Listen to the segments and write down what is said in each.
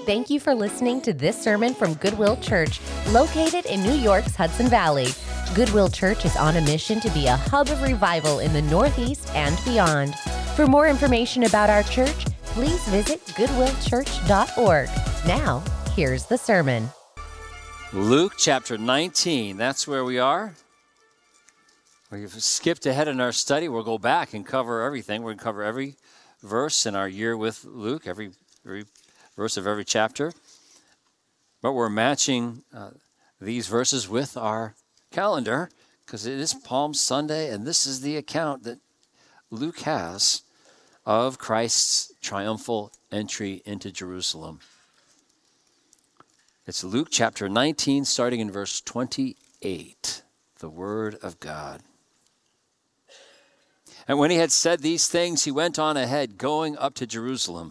Thank you for listening to this sermon from Goodwill Church, located in New York's Hudson Valley. Goodwill Church is on a mission to be a hub of revival in the Northeast and beyond. For more information about our church, please visit goodwillchurch.org. Now, here's the sermon. Luke chapter 19, that's where we are. We've skipped ahead in our study. We'll go back and cover everything. We're going to cover every verse in our year with Luke, every verse of every chapter. But we're matching these verses with our calendar because it is Palm Sunday, and this is the account that Luke has of Christ's triumphal entry into Jerusalem. It's Luke chapter 19, starting in verse 28, the Word of God. And when he had said these things, he went on ahead, going up to Jerusalem.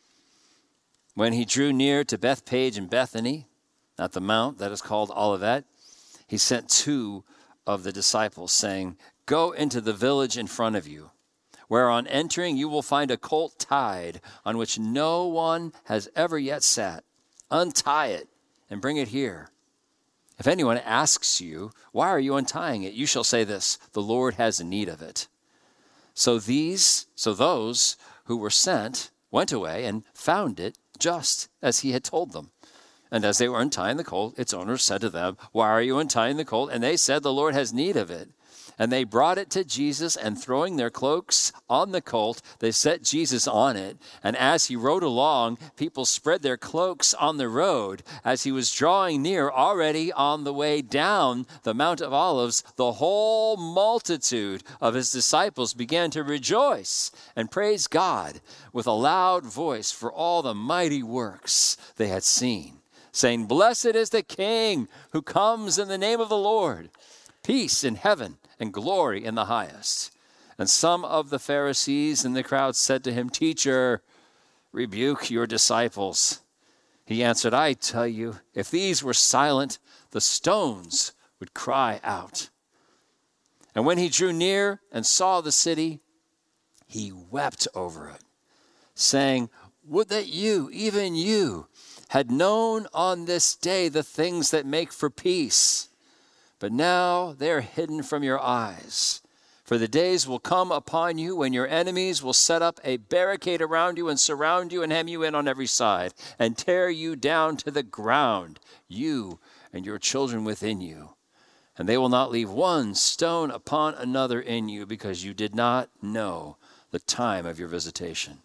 When he drew near to Bethpage and Bethany, at the mount that is called Olivet, he sent two of the disciples, saying, "Go into the village in front of you, where on entering you will find a colt tied, on which no one has ever yet sat. Untie it and bring it here. If anyone asks you, 'Why are you untying it?' you shall say this, 'The Lord has need of it.'" So those who were sent went away and found it just as he had told them. And as they were untying the colt, its owner said to them, "Why are you untying the colt?" And they said, "The Lord has need of it." And they brought it to Jesus, and throwing their cloaks on the colt, they set Jesus on it. And as he rode along, people spread their cloaks on the road. As he was drawing near, already on the way down the Mount of Olives, the whole multitude of his disciples began to rejoice and praise God with a loud voice for all the mighty works they had seen, saying, "Blessed is the King who comes in the name of the Lord. Peace in heaven and glory in the highest." And some of the Pharisees in the crowd said to him, "Teacher, rebuke your disciples." He answered, "I tell you, if these were silent, the stones would cry out." And when he drew near and saw the city, he wept over it, saying, "Would that you, even you, had known on this day the things that make for peace. But now they are hidden from your eyes. For the days will come upon you when your enemies will set up a barricade around you and surround you and hem you in on every side and tear you down to the ground, you and your children within you. And they will not leave one stone upon another in you because you did not know the time of your visitation."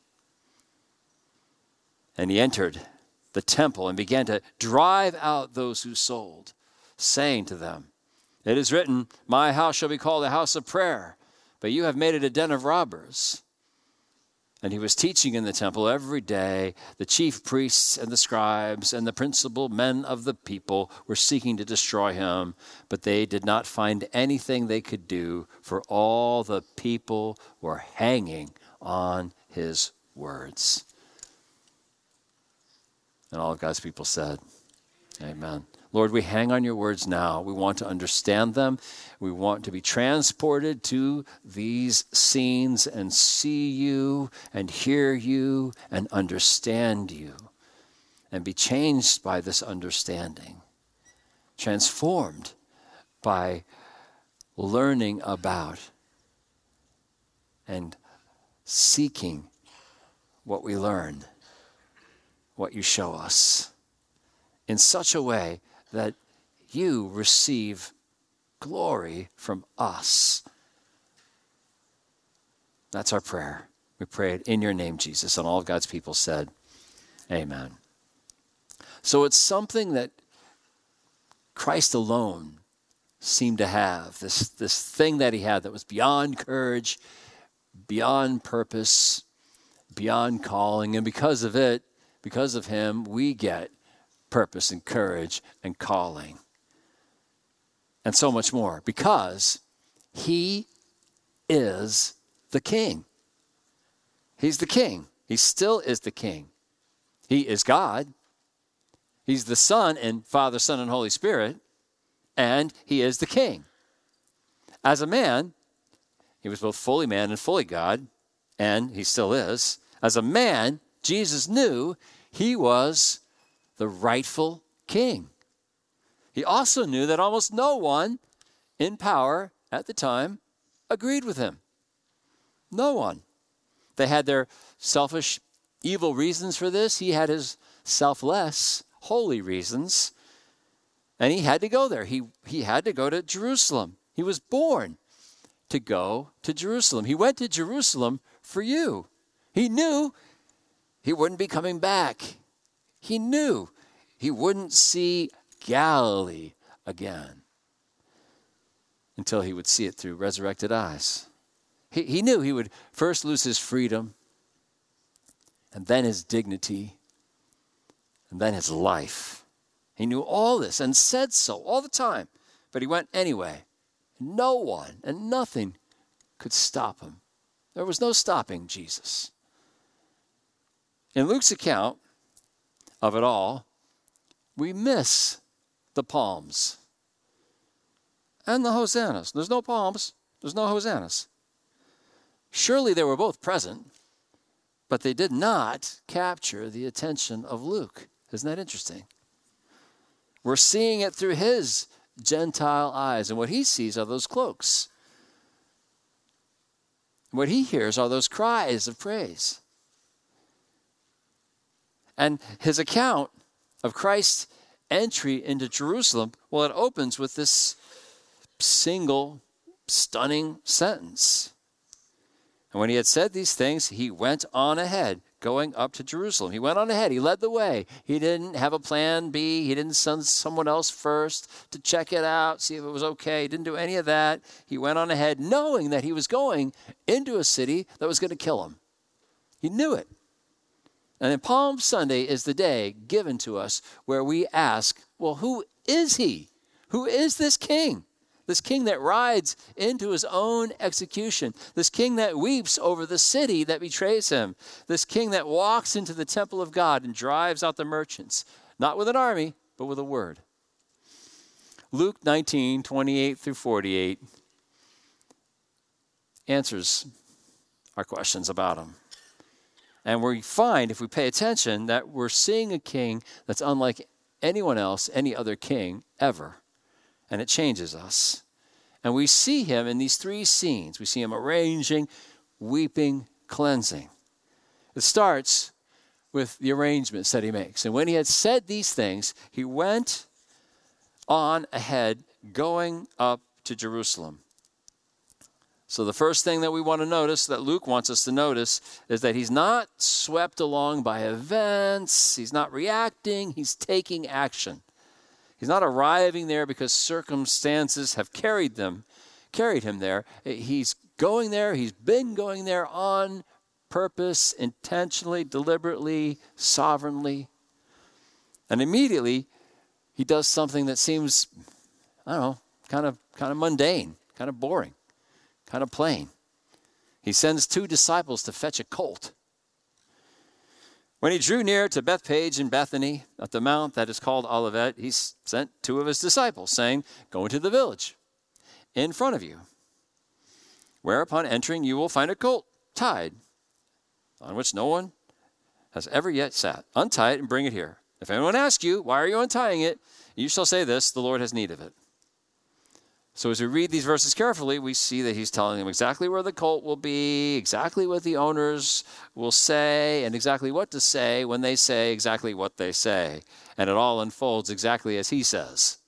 And he entered the temple and began to drive out those who sold, saying to them, "It is written, 'My house shall be called a house of prayer,' but you have made it a den of robbers." And he was teaching in the temple every day. The chief priests and the scribes and the principal men of the people were seeking to destroy him, but they did not find anything they could do, for all the people were hanging on his words. And all of God's people said, Amen. Lord, we hang on your words now. We want to understand them. We want to be transported to these scenes and see you and hear you and understand you and be changed by this understanding, transformed by learning about and seeking what we learn, what you show us, in such a way that you receive glory from us. That's our prayer. We pray it in your name, Jesus, and all of God's people said, Amen. So it's something that Christ alone seemed to have, this thing that he had that was beyond courage, beyond purpose, beyond calling, and because of it, because of him, we get purpose and courage and calling and so much more, because he is the King. He's the King. He still is the King. He is God. He's the Son in Father, Son, and Holy Spirit, and he is the King. As a man, he was both fully man and fully God, and he still is. As a man, Jesus knew he was the rightful king. He also knew that almost no one in power at the time agreed with him. No one. They had their selfish, evil reasons for this. He had his selfless, holy reasons. And he had to go there. He had to go to Jerusalem. He was born to go to Jerusalem. He went to Jerusalem for you. He knew he wouldn't be coming back. He knew he wouldn't see Galilee again until he would see it through resurrected eyes. He knew he would first lose his freedom, and then his dignity, and then his life. He knew all this and said so all the time, but he went anyway. No one and nothing could stop him. There was no stopping Jesus. In Luke's account of it all, we miss the palms and the hosannas. There's no palms. There's no hosannas. Surely they were both present, but they did not capture the attention of Luke. Isn't that interesting? We're seeing it through his Gentile eyes, and what he sees are those cloaks. What he hears are those cries of praise. And his account of Christ's entry into Jerusalem, well, it opens with this single, stunning sentence. And when he had said these things, he went on ahead, going up to Jerusalem. He went on ahead. He led the way. He didn't have a plan B. He didn't send someone else first to check it out, see if it was okay. He didn't do any of that. He went on ahead knowing that he was going into a city that was going to kill him. He knew it. And then Palm Sunday is the day given to us where we ask, well, who is he? Who is this king? This king that rides into his own execution. This king that weeps over the city that betrays him. This king that walks into the temple of God and drives out the merchants. Not with an army, but with a word. Luke 19, 28 through 48 answers our questions about him. And we find, if we pay attention, that we're seeing a king that's unlike anyone else, any other king ever. And it changes us. And we see him in these three scenes. We see him arranging, weeping, cleansing. It starts with the arrangements that he makes. And when he had said these things, he went on ahead, going up to Jerusalem. So the first thing that we want to notice, that Luke wants us to notice, is that he's not swept along by events. He's not reacting. He's taking action. He's not arriving there because circumstances have carried him there. He's going there. He's been going there on purpose, intentionally, deliberately, sovereignly. And immediately, he does something that seems, kind of mundane, kind of boring, kind of plain. He sends 2 disciples to fetch a colt. When he drew near to Bethphage and Bethany, at the mount that is called Olivet, he sent 2 of his disciples, saying, "Go into the village in front of you, where upon entering you will find a colt tied, on which no one has ever yet sat. Untie it and bring it here. If anyone asks you, 'Why are you untying it?' you shall say this, 'The Lord has need of it.'" So as we read these verses carefully, we see that he's telling them exactly where the colt will be, exactly what the owners will say, and exactly what to say when they say exactly what they say. And it all unfolds exactly as he says.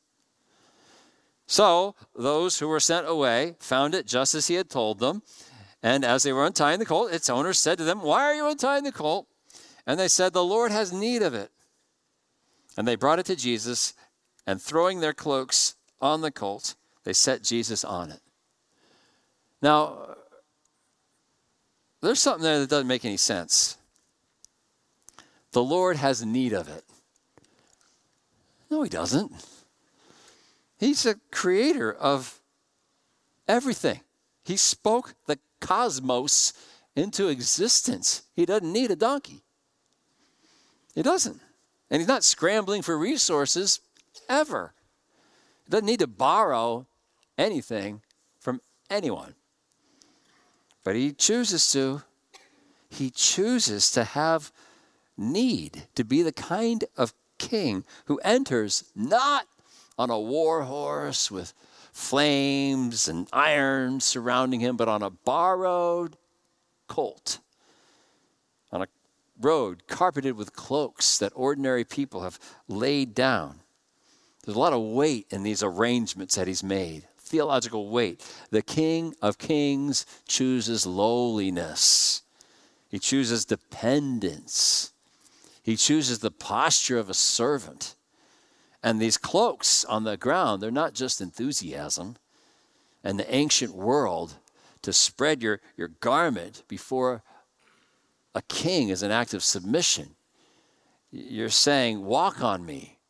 So those who were sent away found it just as he had told them. And as they were untying the colt, its owners said to them, "Why are you untying the colt?" And they said, "The Lord has need of it." And they brought it to Jesus, and throwing their cloaks on the colt, they set Jesus on it. Now, there's something there that doesn't make any sense. The Lord has need of it. No, he doesn't. He's the creator of everything. He spoke the cosmos into existence. He doesn't need a donkey. He doesn't. And he's not scrambling for resources ever. He doesn't need to borrow anything from anyone. But he chooses to. He chooses to have need, to be the kind of king who enters not on a war horse with flames and iron surrounding him, but on a borrowed colt, on a road carpeted with cloaks that ordinary people have laid down. There's a lot of weight in these arrangements that he's made, theological weight. The King of Kings chooses lowliness. He chooses dependence. He chooses the posture of a servant. And these cloaks on the ground, they're not just enthusiasm. And the ancient world, to spread your garment before a king is an act of submission. You're saying, walk on me.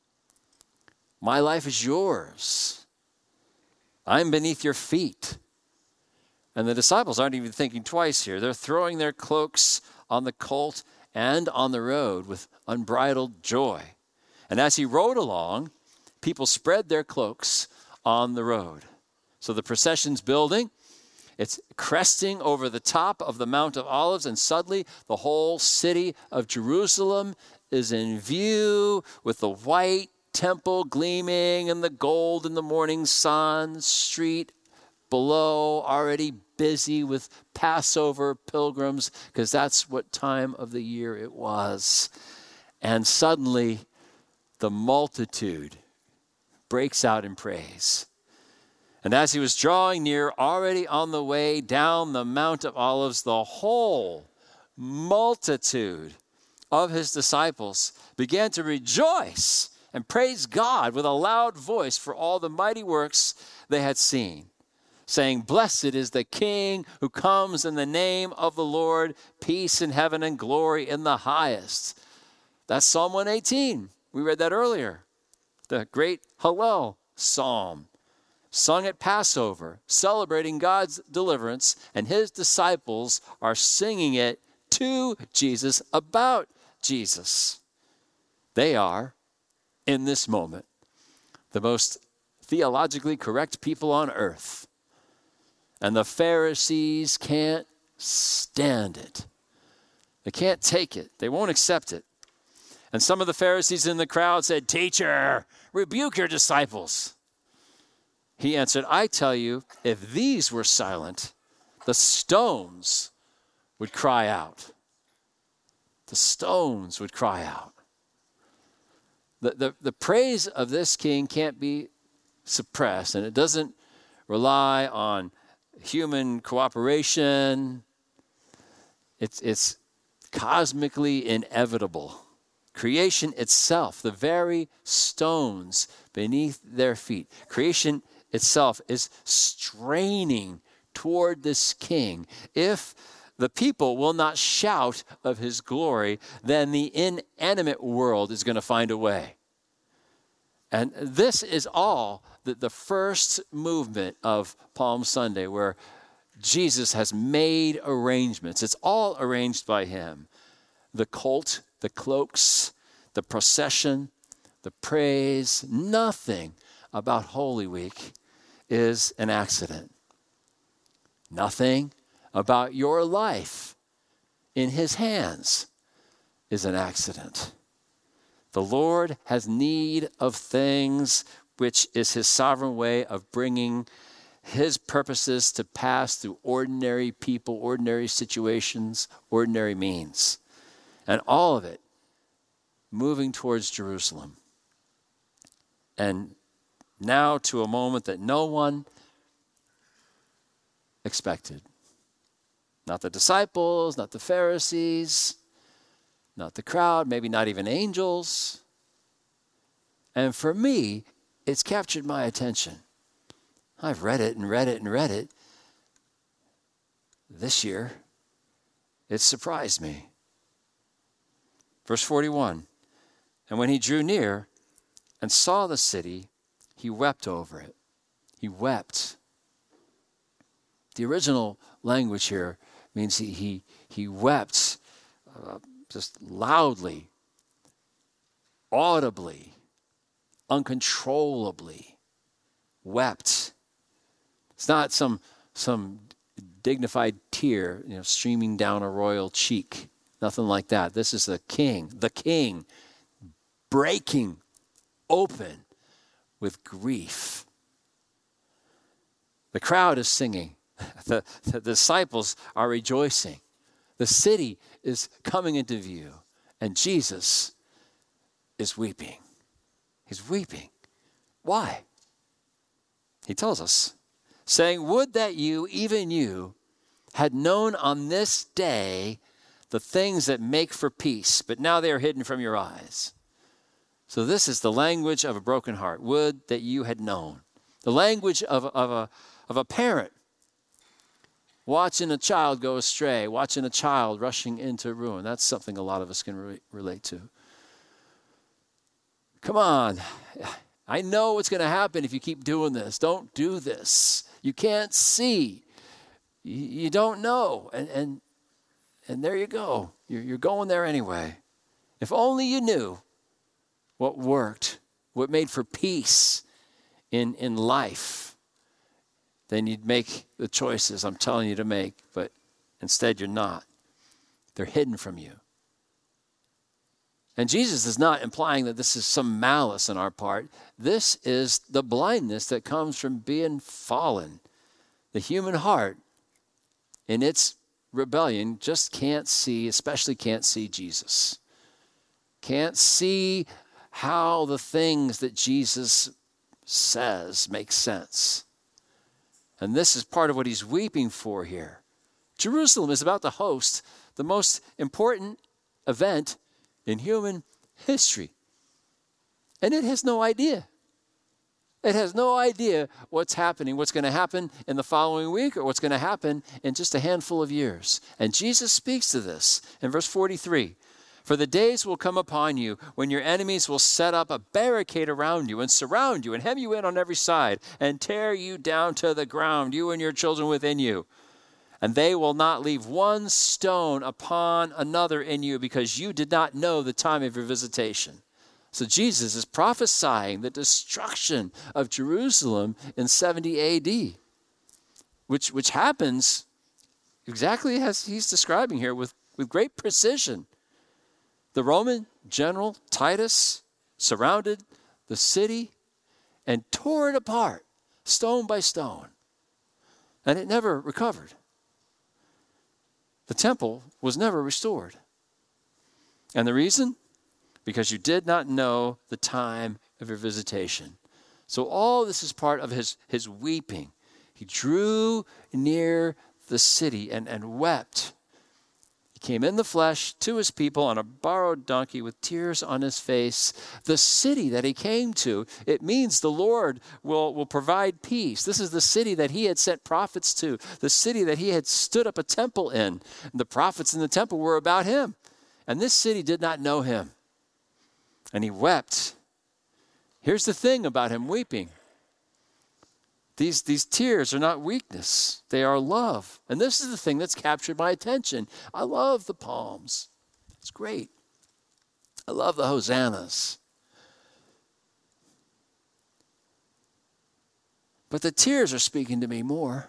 My life is yours. I'm beneath your feet. And the disciples aren't even thinking twice here. They're throwing their cloaks on the colt and on the road with unbridled joy. And as he rode along, people spread their cloaks on the road. So the procession's building. It's cresting over the top of the Mount of Olives, and suddenly the whole city of Jerusalem is in view with the white temple gleaming and the gold in the morning sun, street below already busy with Passover pilgrims, because that's what time of the year it was. And suddenly the multitude breaks out in praise. And as he was drawing near, already on the way down the Mount of Olives, the whole multitude of his disciples began to rejoice and praise God with a loud voice for all the mighty works they had seen, saying, "Blessed is the King who comes in the name of the Lord, peace in heaven and glory in the highest." That's Psalm 118. We read that earlier. The great Hallel psalm, sung at Passover, celebrating God's deliverance, and his disciples are singing it to Jesus, about Jesus. They are, in this moment, the most theologically correct people on earth. And the Pharisees can't stand it. They can't take it. They won't accept it. And some of the Pharisees in the crowd said, "Teacher, rebuke your disciples." He answered, "I tell you, if these were silent, the stones would cry out." The stones would cry out. The praise of this king can't be suppressed, and it doesn't rely on human cooperation. It's cosmically inevitable. Creation itself, the very stones beneath their feet, creation itself is straining toward this king. If the people will not shout of his glory, then the inanimate world is going to find a way. And this is all the first movement of Palm Sunday, where Jesus has made arrangements. It's all arranged by him. The colt, the cloaks, the procession, the praise, nothing about Holy Week is an accident. Nothing about your life in his hands is an accident. The Lord has need of things, which is his sovereign way of bringing his purposes to pass through ordinary people, ordinary situations, ordinary means. And all of it moving towards Jerusalem. And now to a moment that no one expected. Not the disciples, not the Pharisees, not the crowd, maybe not even angels. And for me, it's captured my attention. I've read it and read it and read it. This year, it surprised me. Verse 41, and when he drew near and saw the city, he wept over it. He wept. The original language here means he wept just loudly, audibly, uncontrollably, wept. It's not some dignified tear, streaming down a royal cheek. Nothing like that. This is the king breaking open with grief. The crowd is singing. The disciples are rejoicing. The city is coming into view. And Jesus is weeping. He's weeping. Why? He tells us, saying, would that you, even you, had known on this day the things that make for peace, but now they are hidden from your eyes. So this is the language of a broken heart. Would that you had known. The language of a parent watching a child go astray, watching a child rushing into ruin. That's something a lot of us can relate to. Come on. I know what's going to happen if you keep doing this. Don't do this. You can't see. You don't know. And there you go. You're going there anyway. If only you knew what worked, what made for peace in life, then you'd make the choices I'm telling you to make, but instead you're not. They're hidden from you. And Jesus is not implying that this is some malice on our part. This is the blindness that comes from being fallen. The human heart, in its rebellion, just can't see, especially can't see Jesus. Can't see how the things that Jesus says make sense. And this is part of what he's weeping for here. Jerusalem is about to host the most important event in human history. And it has no idea. It has no idea what's happening, what's going to happen in the following week or what's going to happen in just a handful of years. And Jesus speaks to this in verse 43. For the days will come upon you when your enemies will set up a barricade around you and surround you and hem you in on every side and tear you down to the ground, you and your children within you. And they will not leave one stone upon another in you because you did not know the time of your visitation. So Jesus is prophesying the destruction of Jerusalem in 70 A.D., which happens exactly as he's describing here with great precision. The Roman general Titus surrounded the city and tore it apart, stone by stone. And it never recovered. The temple was never restored. And the reason? Because you did not know the time of your visitation. So all this is part of his weeping. He drew near the city and wept. He came in the flesh to his people on a borrowed donkey with tears on his face. The city that he came to, it means the Lord will provide peace. This is the city that he had sent prophets to, the city that he had stood up a temple in. And the prophets in the temple were about him. And this city did not know him. And he wept. Here's the thing about him weeping. These tears are not weakness. They are love. And this is the thing that's captured my attention. I love the Psalms. It's great. I love the Hosannas. But the tears are speaking to me more.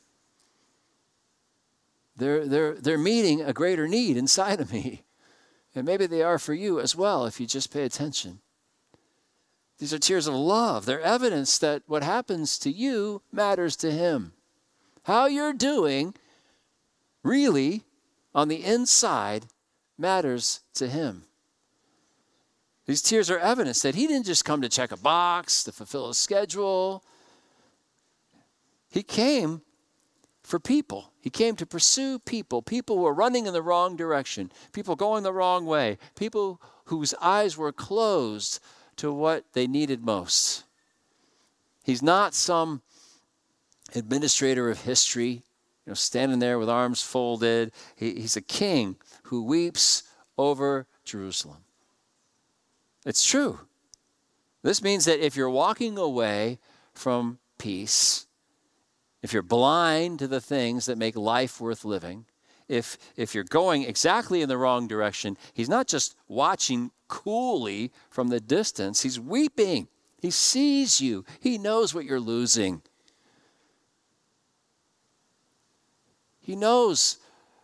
They're meeting a greater need inside of me. And maybe they are for you as well if you just pay attention. These are tears of love. They're evidence that what happens to you matters to him. How you're doing really on the inside matters to him. These tears are evidence that he didn't just come to check a box, to fulfill a schedule. He came for people. He came to pursue people who are running in the wrong direction, people going the wrong way, people whose eyes were closed to what they needed most. He's not some administrator of history, standing there with arms folded. He's a king who weeps over Jerusalem. It's true. This means that if you're walking away from peace, if you're blind to the things that make life worth living, if you're going exactly in the wrong direction, he's not just watching coolly from the distance. He's weeping. He sees you. He knows what you're losing. He knows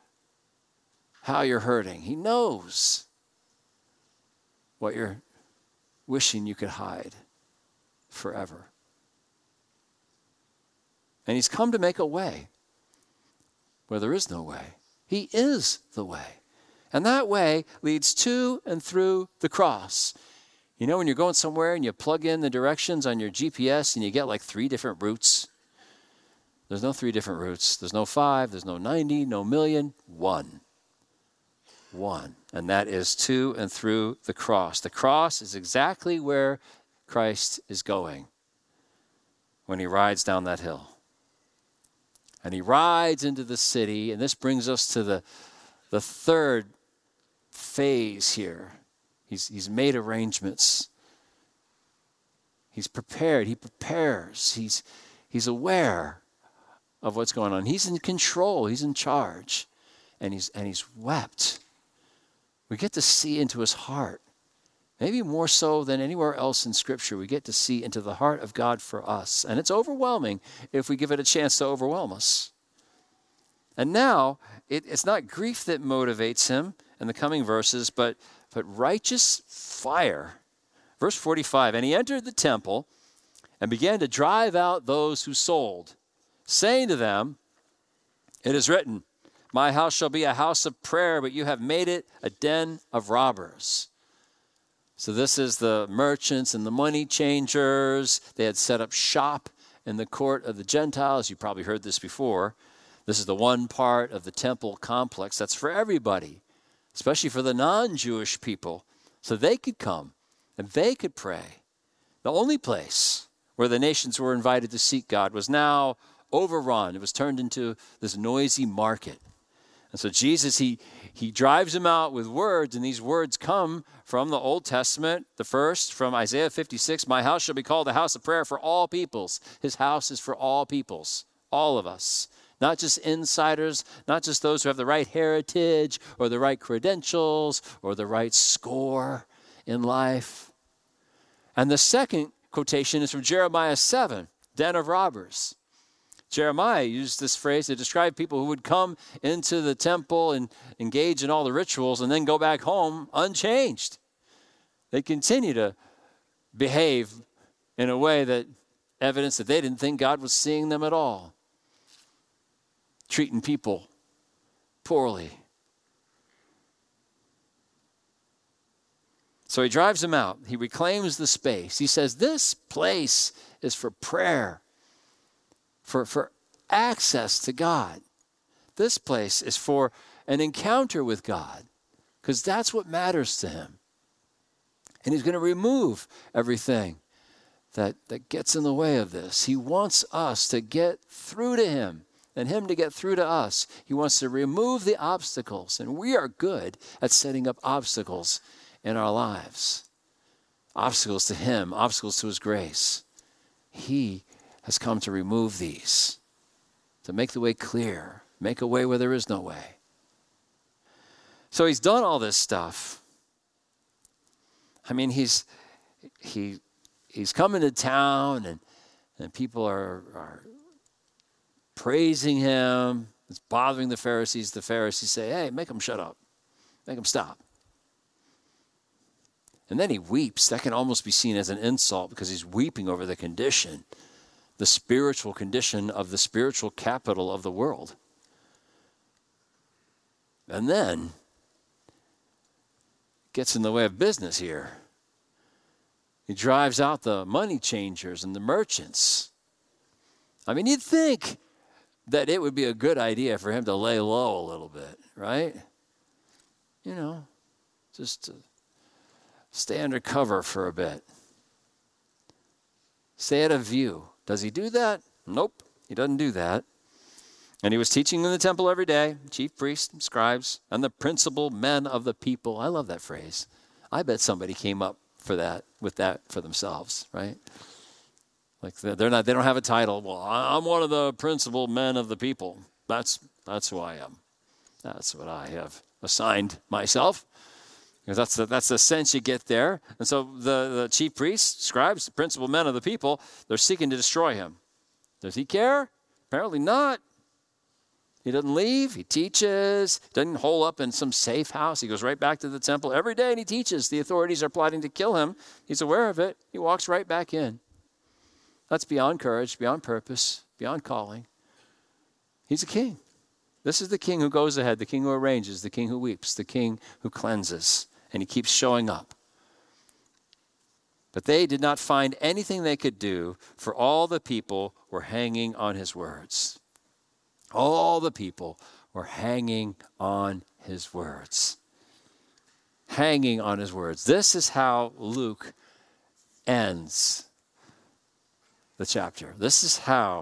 how you're hurting. He knows what you're wishing you could hide forever. And he's come to make a way where there is no way. He is the way. And that way leads to and through the cross. You know, when you're going somewhere and you plug in the directions on your GPS and you get like 3 different routes. There's no 3 different routes. There's no 5. There's no 90, no million. One. And that is to and through the cross. The cross is exactly where Christ is going when he rides down that hill. And he rides into the city, and this brings us to the third phase here. He's made arrangements. He's prepared. He prepares. He's aware of what's going on. He's in control. He's in charge. And he's wept. We get to see into his heart. Maybe more so than anywhere else in Scripture, we get to see into the heart of God for us. And it's overwhelming if we give it a chance to overwhelm us. And now, it's not grief that motivates him in the coming verses, but righteous fire. Verse 45, and he entered the temple and began to drive out those who sold, saying to them, it is written, my house shall be a house of prayer, but you have made it a den of robbers. So this is the merchants and the money changers. They had set up shop in the court of the Gentiles. You probably heard this before. This is the one part of the temple complex that's for everybody, especially for the non-Jewish people. So they could come and they could pray. The only place where the nations were invited to seek God was now overrun. It was turned into this noisy market. And so Jesus, he drives them out with words, and these words come from the Old Testament. The first, from Isaiah 56, my house shall be called a house of prayer for all peoples. His house is for all peoples, all of us. Not just insiders, not just those who have the right heritage or the right credentials or the right score in life. And the second quotation is from Jeremiah 7, den of robbers. Jeremiah used this phrase to describe people who would come into the temple and engage in all the rituals and then go back home unchanged. They continue to behave in a way that evidence that they didn't think God was seeing them at all. Treating people poorly. So he drives them out. He reclaims the space. He says, this place is for prayer. For access to God. This place is for an encounter with God, because that's what matters to him. And he's going to remove everything that gets in the way of this. He wants us to get through to him and him to get through to us. He wants to remove the obstacles, and we are good at setting up obstacles in our lives. Obstacles to him, obstacles to his grace. He has come to remove these, to make the way clear, make a way where there is no way. So he's done all this stuff. I mean, he's come into town and people are praising him. It's bothering the Pharisees. The Pharisees say, hey, make him shut up. Make him stop. And then he weeps. That can almost be seen as an insult because he's weeping over the condition, the spiritual condition of the spiritual capital of the world. And then gets in the way of business here. He drives out the money changers and the merchants. I mean, you'd think that it would be a good idea for him to lay low a little bit, right? You know, just to stay under cover for a bit. Stay out of view. Does he do that? Nope, he doesn't do that. And he was teaching in the temple every day, chief priests, scribes, and the principal men of the people. I love that phrase. I bet somebody came up with that for themselves, right? Like they don't have a title. Well, I'm one of the principal men of the people. That's who I am. That's what I have assigned myself. Because that's the sense you get there. And so the chief priests, scribes, the principal men of the people, they're seeking to destroy him. Does he care? Apparently not. He doesn't leave. He teaches. Doesn't hole up in some safe house. He goes right back to the temple every day and he teaches. The authorities are plotting to kill him. He's aware of it. He walks right back in. That's beyond courage, beyond purpose, beyond calling. He's a king. This is the king who goes ahead, the king who arranges, the king who weeps, the king who cleanses. And he keeps showing up. But they did not find anything they could do, for all the people were hanging on his words. All the people were hanging on his words. Hanging on his words. This is how Luke ends the chapter. This is how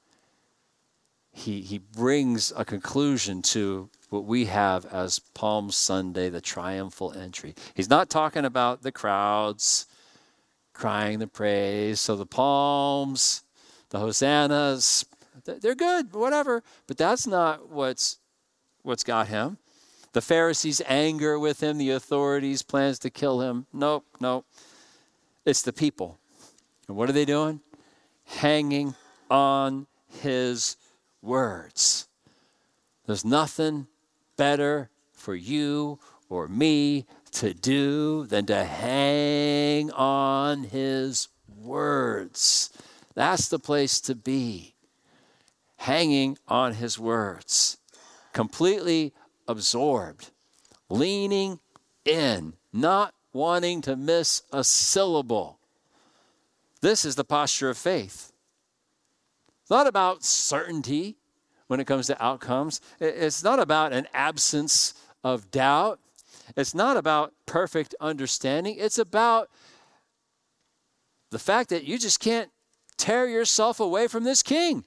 he brings a conclusion to what we have as Palm Sunday, the triumphal entry. He's not talking about the crowds crying the praise. So the palms, the hosannas, they're good, whatever. But that's not what's got him. The Pharisees' anger with him, the authorities' plans to kill him. Nope. It's the people. And what are they doing? Hanging on his words. There's nothing better for you or me to do than to hang on his words. That's the place to be. Hanging on his words. Completely absorbed. Leaning in. Not wanting to miss a syllable. This is the posture of faith. It's not about certainty when it comes to outcomes. It's not about an absence of doubt. It's not about perfect understanding. It's about the fact that you just can't tear yourself away from this king.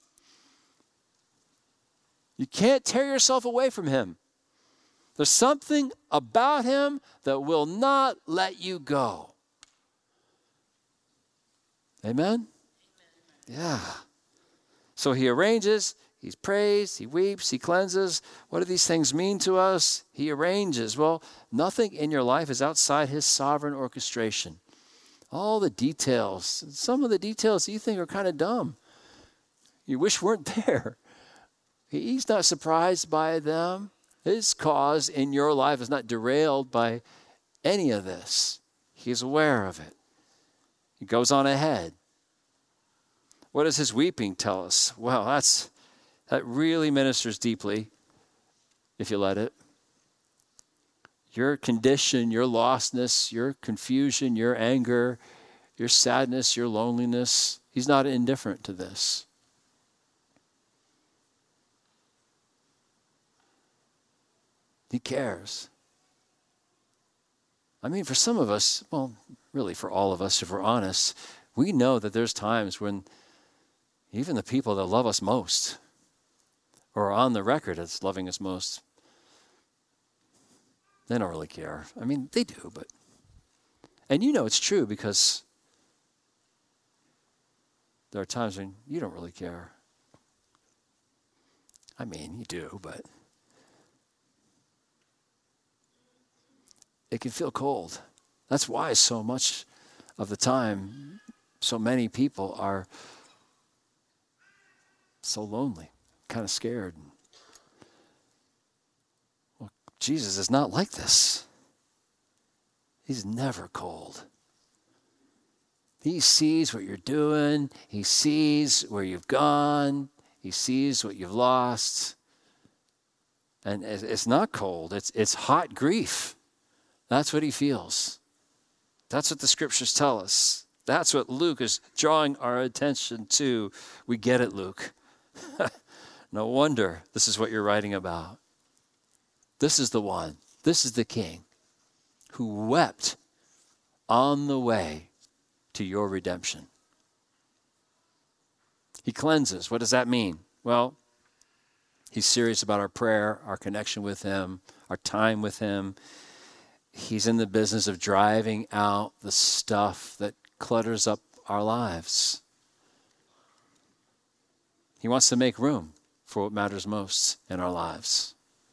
You can't tear yourself away from him. There's something about him that will not let you go. Amen? Yeah. So he arranges. He's praised, he weeps, he cleanses. What do these things mean to us? He arranges. Well, nothing in your life is outside his sovereign orchestration. All the details, some of the details you think are kind of dumb. You wish weren't there. He's not surprised by them. His cause in your life is not derailed by any of this. He's aware of it. He goes on ahead. What does his weeping tell us? Well, that really ministers deeply, if you let it. Your condition, your lostness, your confusion, your anger, your sadness, your loneliness, he's not indifferent to this. He cares. I mean, for some of us, well, really for all of us, if we're honest, we know that there's times when even the people that love us most, or are on the record as loving us most, they don't really care. I mean, they do, but... And you know it's true because there are times when you don't really care. I mean, you do, but... it can feel cold. That's why so much of the time, so many people are so lonely, kind of scared. Well, Jesus is not like this. He's never cold. He sees what you're doing. He sees where you've gone. He sees what you've lost. And it's not cold. It's hot grief. That's what he feels. That's what the scriptures tell us. That's what Luke is drawing our attention to. We get it, Luke. No wonder this is what you're writing about. This is the one. This is the king who wept on the way to your redemption. He cleanses. What does that mean? Well, he's serious about our prayer, our connection with him, our time with him. He's in the business of driving out the stuff that clutters up our lives. He wants to make room for what matters most in our lives.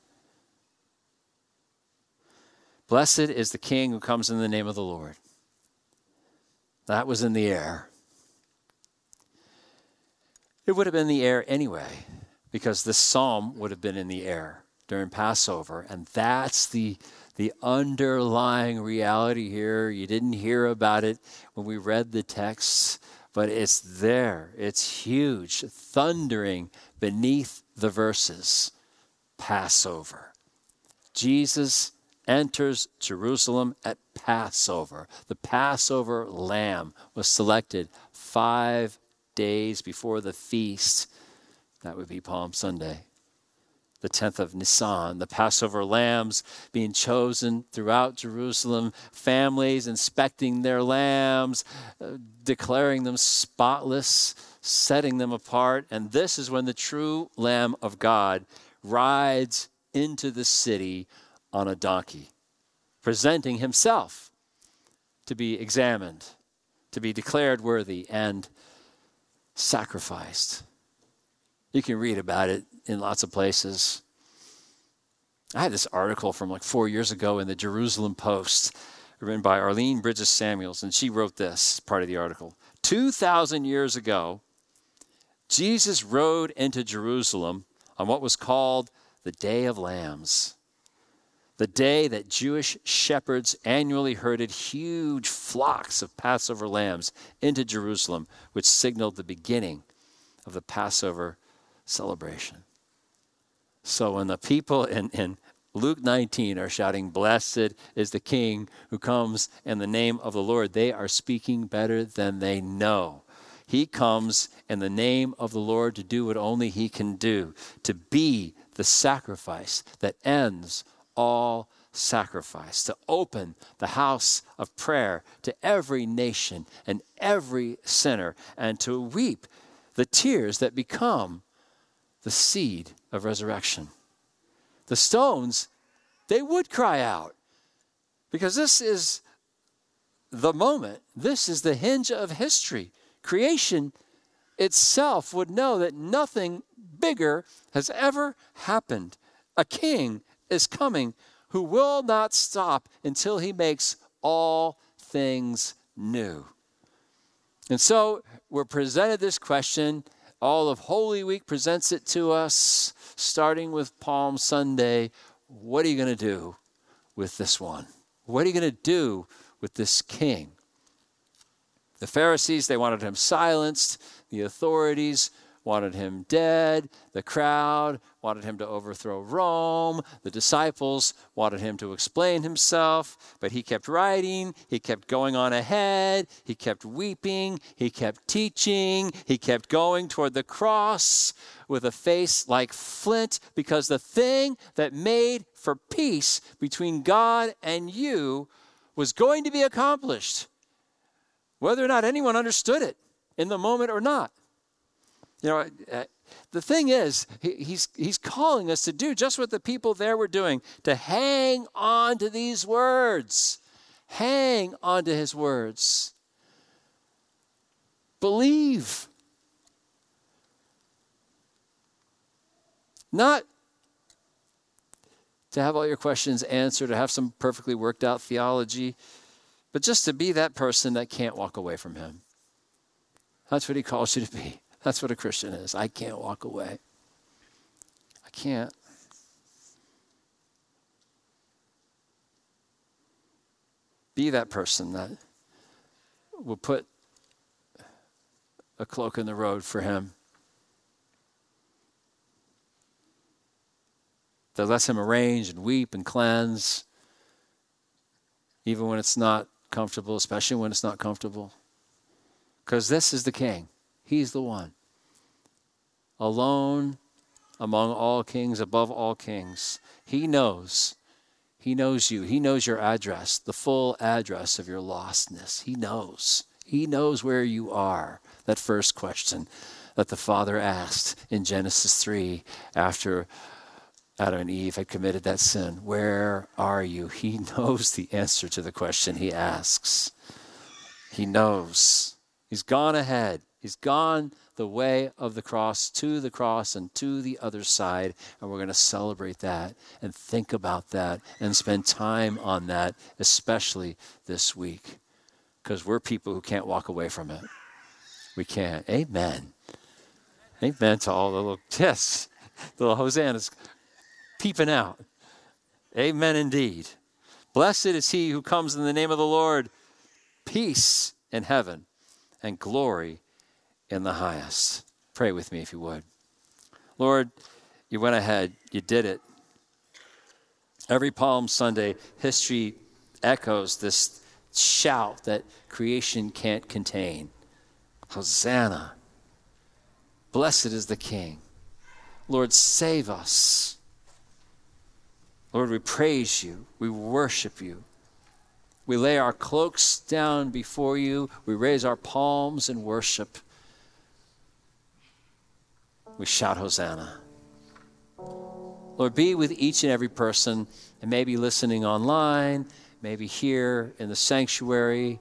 Blessed is the King who comes in the name of the Lord. That was in the air. It would have been in the air anyway, because this psalm would have been in the air during Passover. And that's the underlying reality here. You didn't hear about it when we read the texts, but it's there. It's huge, thundering beneath the verses. Passover. Jesus enters Jerusalem at Passover. The Passover lamb was selected 5 days before the feast. That would be Palm Sunday, the 10th of Nisan. The Passover lambs being chosen throughout Jerusalem, families inspecting their lambs, declaring them spotless, setting them apart. And this is when the true Lamb of God rides into the city on a donkey, presenting himself to be examined, to be declared worthy and sacrificed. You can read about it in lots of places. I had this article from like 4 years ago in the Jerusalem Post, written by Arlene Bridges Samuels, and she wrote this part of the article. 2,000 years ago, Jesus rode into Jerusalem on what was called the Day of Lambs, the day that Jewish shepherds annually herded huge flocks of Passover lambs into Jerusalem, which signaled the beginning of the Passover celebration. So when the people in Luke 19 are shouting, "Blessed is the King who comes in the name of the Lord," they are speaking better than they know. He comes in the name of the Lord to do what only he can do, to be the sacrifice that ends all sacrifice, to open the house of prayer to every nation and every sinner, and to weep the tears that become the seed of resurrection. The stones, they would cry out, because this is the moment. This is the hinge of history. Creation itself would know that nothing bigger has ever happened. A king is coming who will not stop until he makes all things new. And so we're presented this question. All of Holy Week presents it to us, starting with Palm Sunday. What are you going to do with this one? What are you going to do with this king? The Pharisees, they wanted him silenced. The authorities wanted him dead. The crowd wanted him to overthrow Rome. The disciples wanted him to explain himself. But he kept writing. He kept going on ahead. He kept weeping. He kept teaching. He kept going toward the cross with a face like flint, because the thing that made for peace between God and you was going to be accomplished, whether or not anyone understood it in the moment or not. You know, the thing is, he's calling us to do just what the people there were doing, to hang on to these words. Hang on to his words. Believe. Not to have all your questions answered, to have some perfectly worked out theology, but just to be that person that can't walk away from him. That's what he calls you to be. That's what a Christian is. I can't walk away. I can't. Be that person that will put a cloak in the road for him, that lets him arrange and weep and cleanse, even when it's not comfortable, especially when it's not comfortable. Because this is the King. He's the one. Alone among all kings, above all kings. He knows. He knows you. He knows your address, the full address of your lostness. He knows. He knows where you are. That first question that the Father asked in Genesis 3 after Adam and Eve had committed that sin. Where are you? He knows the answer to the question he asks. He knows. He's gone ahead. He's gone the way of the cross and to the other side. And we're going to celebrate that and think about that and spend time on that, especially this week. Because we're people who can't walk away from it. We can't. Amen. Amen to all the little, yes. The Hosanna's peeping out. Amen indeed. Blessed is he who comes in the name of the Lord. Peace in heaven and glory in the highest. Pray with me if you would. Lord, you went ahead. You did it. Every Palm Sunday, history echoes this shout that creation can't contain. Hosanna. Blessed is the King. Lord, save us. Lord, we praise you. We worship you. We lay our cloaks down before you. We raise our palms in worship. We shout Hosanna. Lord, be with each and every person, and maybe listening online, maybe here in the sanctuary.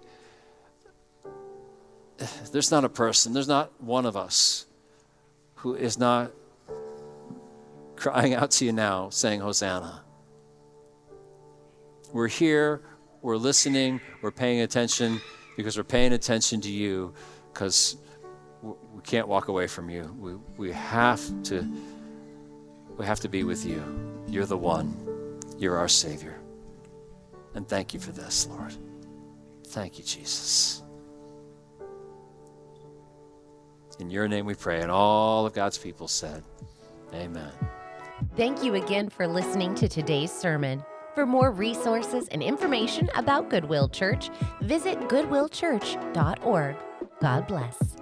There's not a person, there's not one of us who is not crying out to you now, saying Hosanna. We're here, we're listening, we're paying attention because we're paying attention to you, because we can't walk away from you. We have to be with you. You're the one. You're our Savior. And thank you for this, Lord. Thank you, Jesus. In your name we pray, and all of God's people said, amen. Thank you again for listening to today's sermon. For more resources and information about Goodwill Church, visit goodwillchurch.org. God bless.